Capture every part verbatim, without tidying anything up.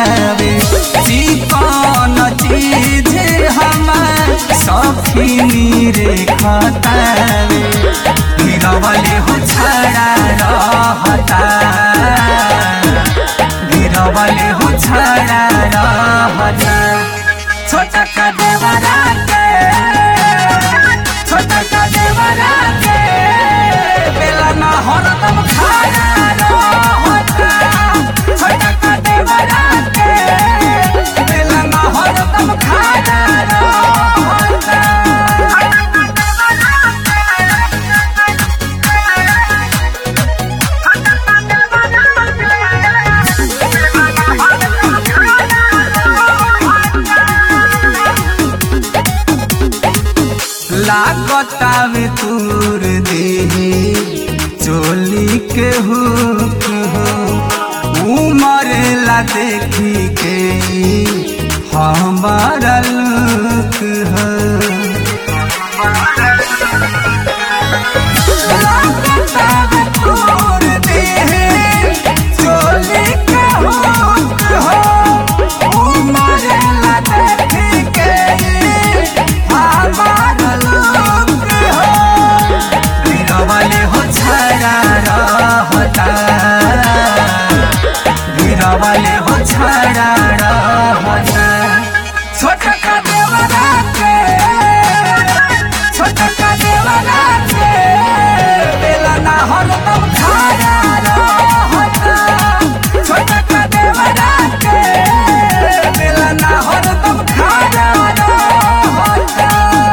बतावे chicken cheese हमार सखी रे खतावे गिरवले हो छड़ा रहता गिरवले हो छड़ा रहता छोटा का देवरा के छोटा का देवरा के बेला ना हरदम खाना रहता छोटा का देवरा के बेला ना हरदम खाना रहता। लागतावे तूर देहे चोली के हुक हो उमरेला देखी के हमारा लुक हो लागतावे तूर देहे चोली के हुक हो उमरेला देखी के हमारा गिरवले हो छड़ा रहता गिरवले हो छड़ा रहता छोटा का देवरा के छोटा का देवरा के बेला ना हरदम खड़ा रहता छोटा का देवरा के बेला ना हरदम खड़ा रहता।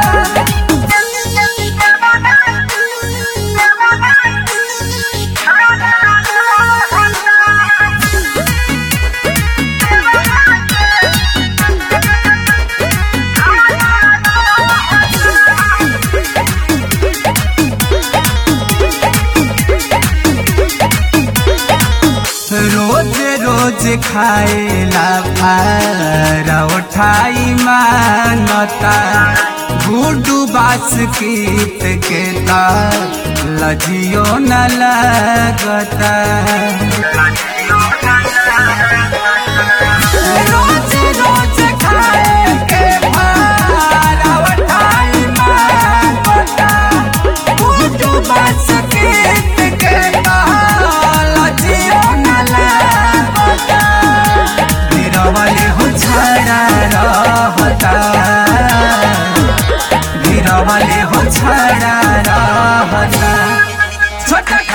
रोज रोज खाएला भारा उठाई मानता गुडू बास कीत के ता लजियो न लगता रोज रोज खाए के भारा उठाई मानता गुडू बास कीत के ता लजियो गिरवले हो छड़ा रहता गिरवले हो छड़ा रहता छोटा